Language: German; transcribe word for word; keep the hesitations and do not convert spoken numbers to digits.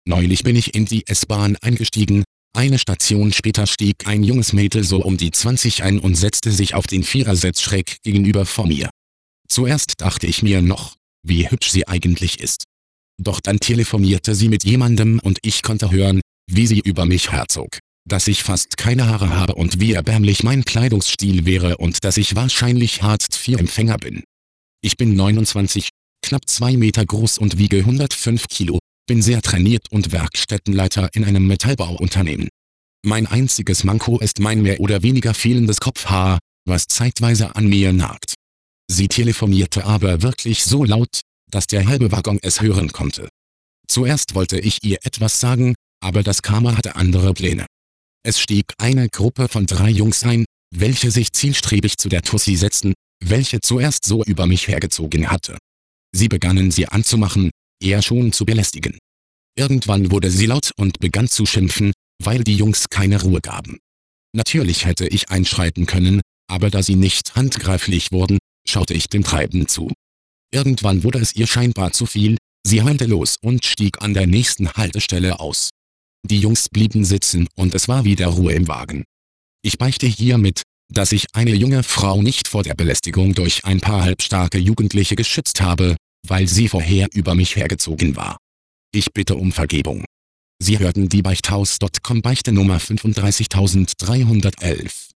Neulich bin ich in die S-Bahn eingestiegen, eine Station später stieg ein junges Mädel so um die zwanzig ein und setzte sich auf den Vierersitz schräg gegenüber vor mir. Zuerst dachte ich mir noch, wie hübsch sie eigentlich ist. Doch dann telefonierte sie mit jemandem und ich konnte hören, wie sie über mich herzog, dass ich fast keine Haare habe und wie erbärmlich mein Kleidungsstil wäre und dass ich wahrscheinlich Hartz vier Empfänger bin. Ich bin neunundzwanzig, knapp zwei Meter groß und wiege hundertfünf Kilo, bin sehr trainiert und Werkstättenleiter in einem Metallbauunternehmen. Mein einziges Manko ist mein mehr oder weniger fehlendes Kopfhaar, was zeitweise an mir nagt. Sie telefonierte aber wirklich so laut, dass der halbe Waggon es hören konnte. Zuerst wollte ich ihr etwas sagen, aber das Karma hatte andere Pläne. Es stieg eine Gruppe von drei Jungs ein, welche sich zielstrebig zu der Tussi setzten, welche zuerst so über mich hergezogen hatte. Sie begannen sie anzumachen, eher schon zu belästigen. Irgendwann wurde sie laut und begann zu schimpfen, weil die Jungs keine Ruhe gaben. Natürlich hätte ich einschreiten können, aber da sie nicht handgreiflich wurden, schaute ich dem Treiben zu. Irgendwann wurde es ihr scheinbar zu viel, sie heulte los und stieg an der nächsten Haltestelle aus. Die Jungs blieben sitzen und es war wieder Ruhe im Wagen. Ich beichte hiermit, dass ich eine junge Frau nicht vor der Belästigung durch ein paar halbstarke Jugendliche geschützt habe, weil sie vorher über mich hergezogen war. Ich bitte um Vergebung. Sie hörten die Beichthaus Punkt com Beichte Nummer fünfunddreißigtausenddreihundertelf.